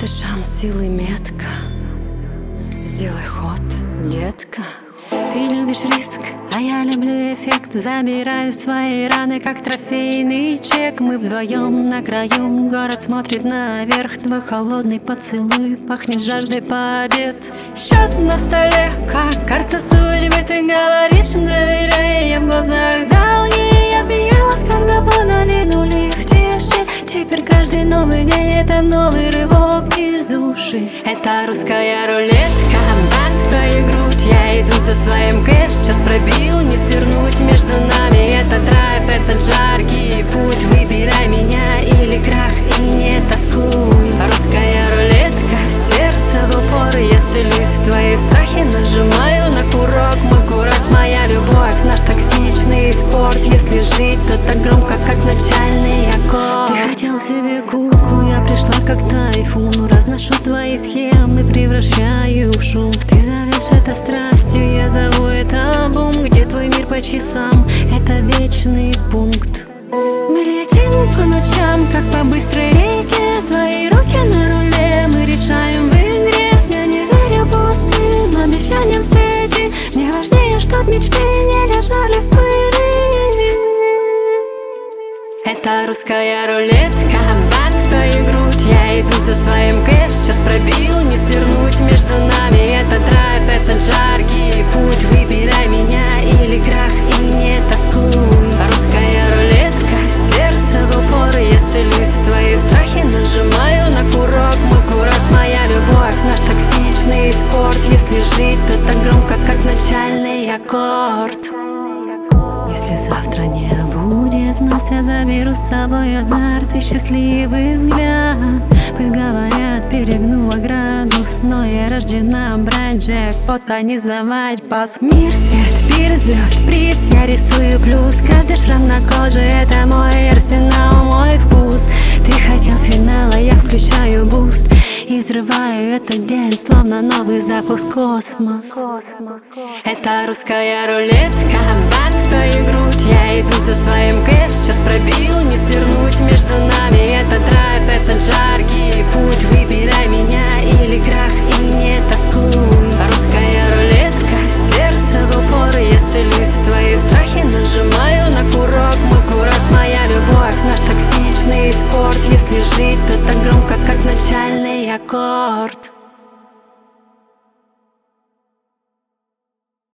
шанс, силы, метка. Сделай ход, детка. Ты любишь риск, а я люблю эффект. Забираю свои раны, как трофейный чек. Мы вдвоем на краю, город смотрит наверх. Твой холодный поцелуй пахнет жаждой побед. Счет на столе, как карта судьбы. Ты говоришь, доверяя, я в глазах долги. Я смеялась, когда подали нули в тиши. Теперь каждый новый день — это новый рывок из души. Это русская рулетка, банк твою грудь. Я иду за своим кэш, час пробил, не свернуть между нами. Это драйв, этот жаркий путь. Выбирай меня или крах, и не тоскуй. Русская рулетка, сердце в упор. Я целюсь в твои страхи, нажимаю на курок. Мой кураж, моя любовь, наш токсичный спорт. Если жить, то так громко, как начальный аккорд. Ты хотел себе куклу, я пришла как тайфун. Разношу твои схемы, превращаю в шум. Ты зовешь это страстью, я зову это бум. Где твой мир по часам? Это вечный пункт. Мы летим по ночам, как по быстрой реке. Твои руки на руле, мы решаем в игре. Я не верю пустым обещаниям в сети. Мне важнее, чтоб мечты не лежали в пыли. Это русская рулетка, банк твою грудь. Я иду за своим кэш, час пробил, не свернуть между нами. Это драйв, этот жаркий путь. Выбирай меня или крах, и не тоскуй. Русская рулетка, сердце в упор. Я целюсь в твои страхи, нажимаю на курок. Мой кураж, моя любовь, наш токсичный спорт. Если жить, то так громко, как начальный аккорд. Если завтра не будет нас, я заберу с собой азарт и счастливый взгляд. Пусть говорят, перегнула градус, но я рождена брать джекпот, а не сдавать пас. Мир, свет, пир, взлет, приз, я рисую плюс. Каждый шрам на коже — это мой арсенал, мой вкус. Ты хотел финала, я включаю буст и взрываю этот день, словно новый запуск космос. Это русская рулетка, банк твою грудь. Я иду за своим кэш, час пробил, не свернуть между нами. Это драйв, этот жаркий путь. Выбирай меня